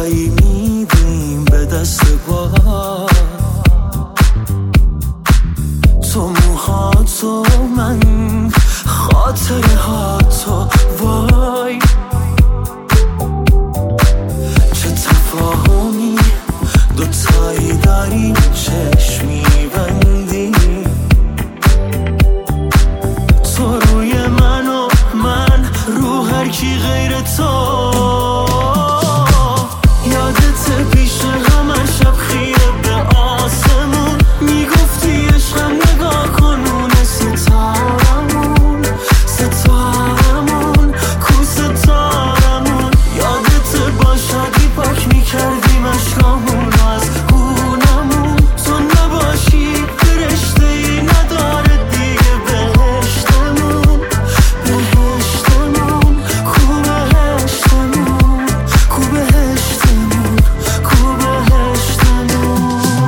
دوتایی میدیم به دست باد، تو موهاتو من خاطره هاتو وای. چه تفاهمی دوتایی داریم چشمی بندی، تو روی من و من رو هر کی غیر تو. یادت پیش همه شب خیره به آسمون میگفتی عشقم نگاه کن اونه ستارمون، ستارمون کو ستارمون. یادت با شادی پاک میکردیم عشقامون از خونمون، تو نباشی فرشته ای نداره دیگه بهشتمون، بهشتمون کو بهشتمون، کو بهشتمون، کو بهشتمون.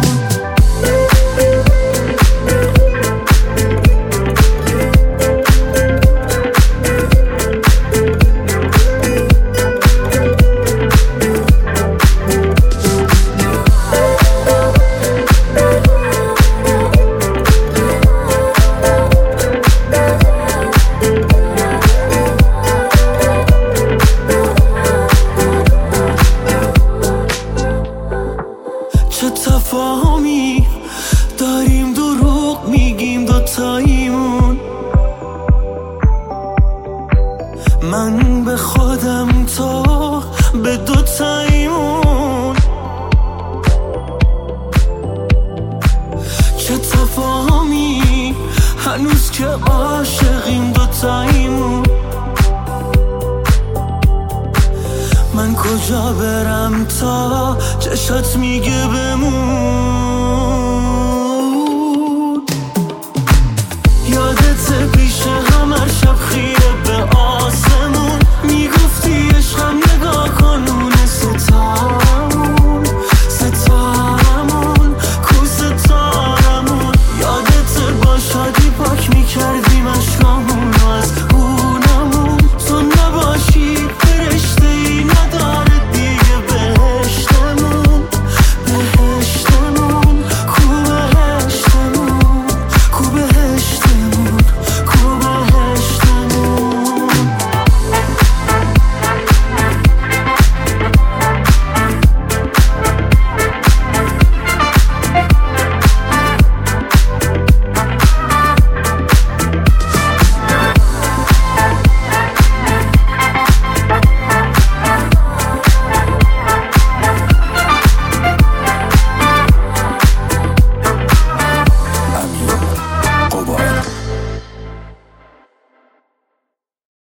چه تفاهمی داریم دروغ میگیم دوتاییمون، من به خودم تو به دوتاییمون. چه تفاهمی هنوز که عاشقیم دوتاییمون، من کجا برم تا چشات میگه بمون.